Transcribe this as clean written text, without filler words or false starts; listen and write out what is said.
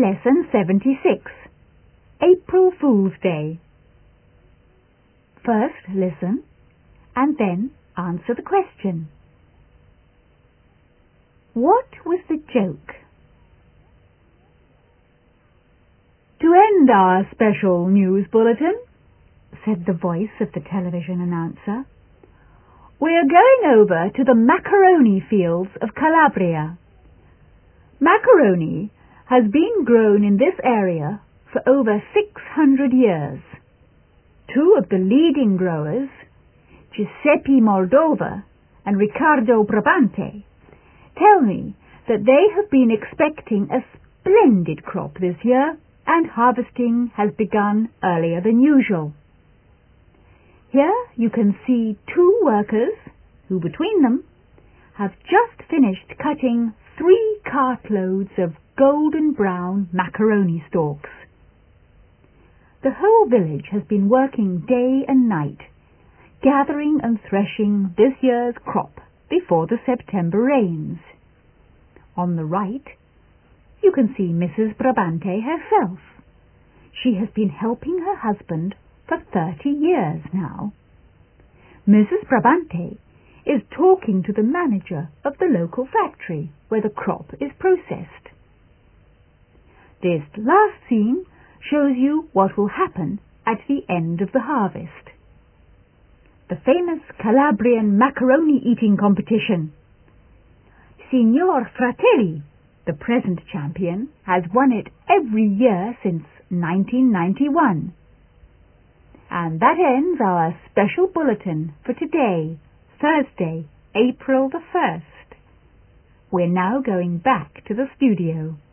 Lesson 76, April Fool's Day. First listen and then answer the question. What was the joke? To end our special news bulletin, said the voice of the television announcer, we're going over to the macaroni fields of Calabria. Macaroni has been grown in this area for over 600 years. Two of the leading growers, Giuseppe Moldova and Riccardo Brabante, tell me that they have been expecting a splendid crop this year and harvesting has begun earlier than usual. Here you can see two workers who between them have just finished cutting 3 cartloads of golden brown macaroni stalks. The whole village has been working day and night, gathering and threshing this year's crop before the September rains. On the right, you can see Mrs. Brabante herself. She has been helping her husband for 30 years now. Mrs. Brabante is talking to the manager of the local factory where the crop is processed. This last scene shows you what will happen at the end of the harvest. The famous Calabrian macaroni eating competition. Signor Fratelli, the present champion, has won it every year since 1991. And that ends our special bulletin for today, Thursday, April the 1st. We're now going back to the studio.